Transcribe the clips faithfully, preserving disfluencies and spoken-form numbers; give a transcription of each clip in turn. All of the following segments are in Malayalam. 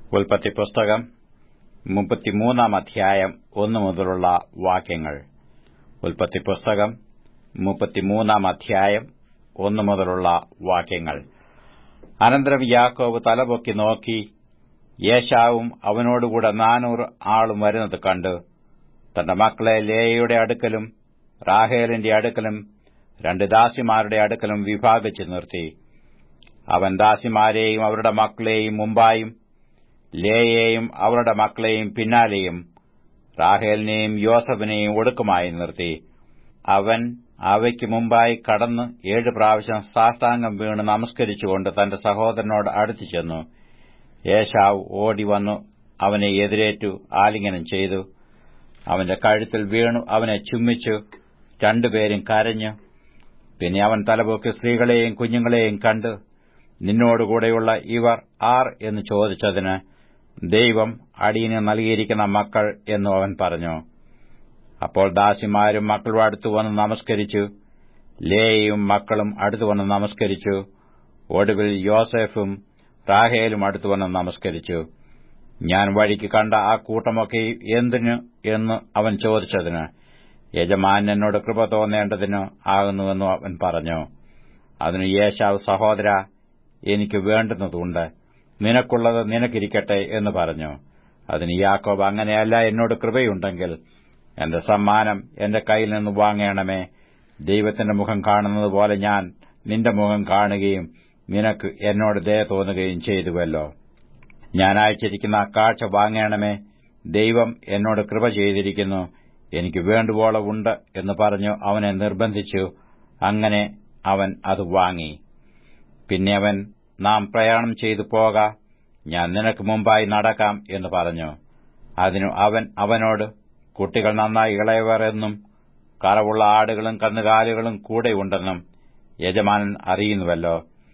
ഉൽപ്പത്തി പുസ്തകം മുപ്പത്തിമൂന്നാം അധ്യായം ഒന്നു മുതലുള്ള വാക്യങ്ങൾ. ഉൽപ്പത്തി പുസ്തകം മുപ്പത്തിമൂന്നാം അധ്യായം ഒന്നു മുതലുള്ള വാക്യങ്ങൾ. അനന്തരം യാക്കോബ് തലപൊക്കി നോക്കി, ഏശാവും അവനോടുകൂടെ നാനൂറ് ആളും വരുന്നത് കണ്ട് തന്റെ മക്കളെ ലേയയുടെ അടുക്കലും റാഹേലിന്റെ അടുക്കലും രണ്ട് ദാസിമാരുടെ അടുക്കലും വിഭാഗിച്ചു നിർത്തി. അവൻ ദാസിമാരെയും അവരുടെ മക്കളെയും മുമ്പായും ലേയയെയും അവരുടെ മക്കളെയും പിന്നാലെയും റാഹേലിനെയും യോസേഫിനെയും ഒടുക്കമായി നിർത്തി. അവൻ അവയ്ക്ക് മുമ്പായി കടന്ന് ഏഴു പ്രാവശ്യം സാഷ്ടാംഗം വീണ് നമസ്കരിച്ചുകൊണ്ട് തന്റെ സഹോദരനോട് അടുത്തു ചെന്നു. ഏശാവ് ഓടിവന്നു അവനെ എതിരേറ്റു ആലിംഗനം ചെയ്തു. അവന്റെ കഴുത്തിൽ വീണു അവനെ ചുംബിച്ചു. രണ്ടുപേരും കരഞ്ഞു. പിന്നെ അവൻ തലപൊക്കി സ്ത്രീകളെയും കുഞ്ഞുങ്ങളെയും കണ്ട്, നിന്നോടുകൂടെയുള്ള ഇവർ ആർ എന്ന് ചോദിച്ചതിന്, ദൈവം അടിയന് നൽകിയിരിക്കുന്ന മക്കൾ എന്നു അവൻ പറഞ്ഞു. അപ്പോൾ ദാസിമാരും മക്കളും അടുത്തുവന്ന് നമസ്കരിച്ചു. ലേയയും മക്കളും അടുത്തുവന്ന് നമസ്കരിച്ചു. ഒടുവിൽ യോസേഫും റാഹേലും അടുത്തുവന്ന് നമസ്കരിച്ചു. ഞാൻ വഴിക്ക് കണ്ട ആ കൂട്ടമൊക്കെ എന്തിന് എന്ന് അവൻ ചോദിച്ചതിന്, യജമാനൻ എന്നോട് കൃപ തോന്നേണ്ടതിന് ആകുന്നുവെന്നു അവൻ പറഞ്ഞു. അതിന് ഏശാവ്, സഹോദരാ, എനിക്ക് വേണ്ടുന്നതുണ്ട്, നിനക്കുള്ളത് നിനക്കിരിക്കട്ടെ എന്ന് പറഞ്ഞു. അതിന് യാക്കോബ്, അങ്ങനെയല്ല, എന്നോട് കൃപയുണ്ടെങ്കിൽ എന്റെ സമ്മാനം എന്റെ കയ്യിൽ നിന്ന് വാങ്ങേണമേ. ദൈവത്തിന്റെ മുഖം കാണുന്നതുപോലെ ഞാൻ നിന്റെ മുഖം കാണുകയും നിനക്ക് എന്നോട് ദയ തോന്നുകയും ചെയ്തുവല്ലോ. ഞാൻ അയച്ചിരിക്കുന്ന കാഴ്ച വാങ്ങേണമേ. ദൈവം എന്നോട് കൃപ ചെയ്തിരിക്കുന്നു, എനിക്ക് വേണ്ടുവോളം ഉണ്ട് എന്ന് പറഞ്ഞു അവനെ നിർബന്ധിച്ചു. അങ്ങനെ അവൻ അത് വാങ്ങി. പിന്നെ അവൻ, നാം പ്രയാണം ചെയ്തു പോക, ഞാൻ നിനക്ക് മുമ്പായി നടക്കാം എന്ന് പറഞ്ഞു. അതിനു അവൻ അവനോട്, കുട്ടികൾ നന്നായി ഇളയവർ എന്നും കറവുള്ള ആടുകളും കന്നുകാലികളും കൂടെയുണ്ടെന്നും യജമാനൻ അറിയുന്നുവല്ലോ.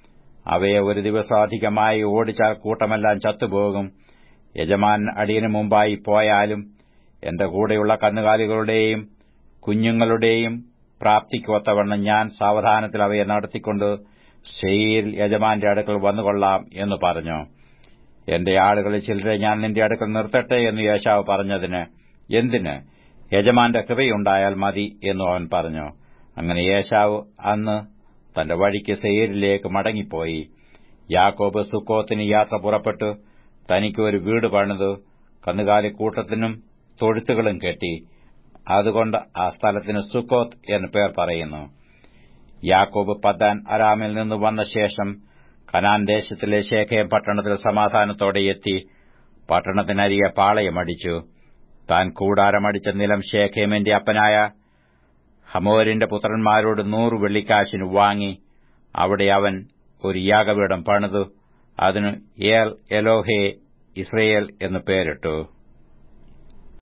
അവയെ ഒരു ദിവസം അധികമായി ഓടിച്ചാൽ കൂട്ടമെല്ലാം ചത്തുപോകും. യജമാനൻ അടിയന് മുമ്പായി പോയാലും എന്റെ കൂടെയുള്ള കന്നുകാലികളുടെയും കുഞ്ഞുങ്ങളുടെയും പ്രാപ്തിക്കൊത്തവണ്ണം ഞാൻ സാവധാനത്തിൽ അവയെ നടത്തിക്കൊണ്ട് ശെയീരിൽ യജമാന്റെ അടുക്കൽ വന്നുകൊള്ളാം എന്ന് പറഞ്ഞു. എന്റെ ആളുകളിൽ ചിലരെ ഞാൻ നിന്റെ അടുക്കൽ നിർത്തട്ടെ എന്ന് ഏശാവ് പറഞ്ഞതിന്, എന്തിന്? യജമാന്റെ കൃപയുണ്ടായാൽ മതി എന്നു അവൻ പറഞ്ഞു. അങ്ങനെ ഏശാവ് അന്ന് തന്റെ വഴിക്ക് ശെയീരിലേക്ക് മടങ്ങിപ്പോയി. യാക്കോബ് സുക്കോത്തിന് യാത്ര പുറപ്പെട്ടു തനിക്ക് ഒരു വീട് പണിതു കന്നുകാലിക്കൂട്ടത്തിനും തൊഴുത്തുകളും കെട്ടി. അതുകൊണ്ട് ആ സ്ഥലത്തിന് സുക്കോത്ത് എന്ന് പേർ പറയുന്നു. യാക്കോബ് പദ്ദാൻ അരാമിൽ നിന്ന് വന്ന ശേഷം കനാൻ ദേശത്തിലെ ശേഖേം പട്ടണത്തിൽ സമാധാനത്തോടെ എത്തി പട്ടണത്തിനരികെ പാളയമടിച്ചു. താൻ കൂടാരമടിച്ച നിലം ശേഖേമിന്റെ അപ്പനായ ഹമോരിന്റെ പുത്രന്മാരോട് നൂറ് വെള്ളിക്കാശിന് വാങ്ങി. അവിടെ അവൻ ഒരു യാഗപീഠം പണിതു. അതിന് ഏൽ എലോഹേ ഇസ്രയേൽ എന്ന് പേരിട്ടു.